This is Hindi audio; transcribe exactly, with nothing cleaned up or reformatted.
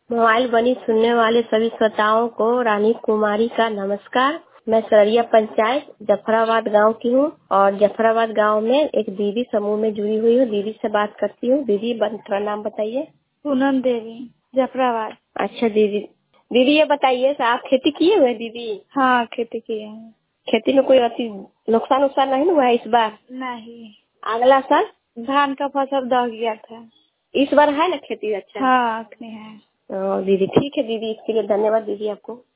मोबाइल बनी सुनने वाले सभी श्रोताओं को रानी कुमारी का नमस्कार। मैं सरैया पंचायत जफराबाद गांव की हूं और जफराबाद गांव में एक दीदी समूह में जुड़ी हुई हूं। दीदी से बात करती हूं। दीदी थोड़ा नाम बताइए। पूनम देवी, जफराबाद। अच्छा दीदी, दीदी ये बताइए आप खेती किए हुए दीदी? हाँ, खेती किए हैं। खेती में कोई अति नुकसान नुकसान नहीं हुआ है इस बार? नहीं। अगला साल धान का फसल दह गया था। इस बार है ना खेती अच्छा? हाँ, है। दीदी ठीक है दीदी, इसके लिए धन्यवाद दीदी आपको।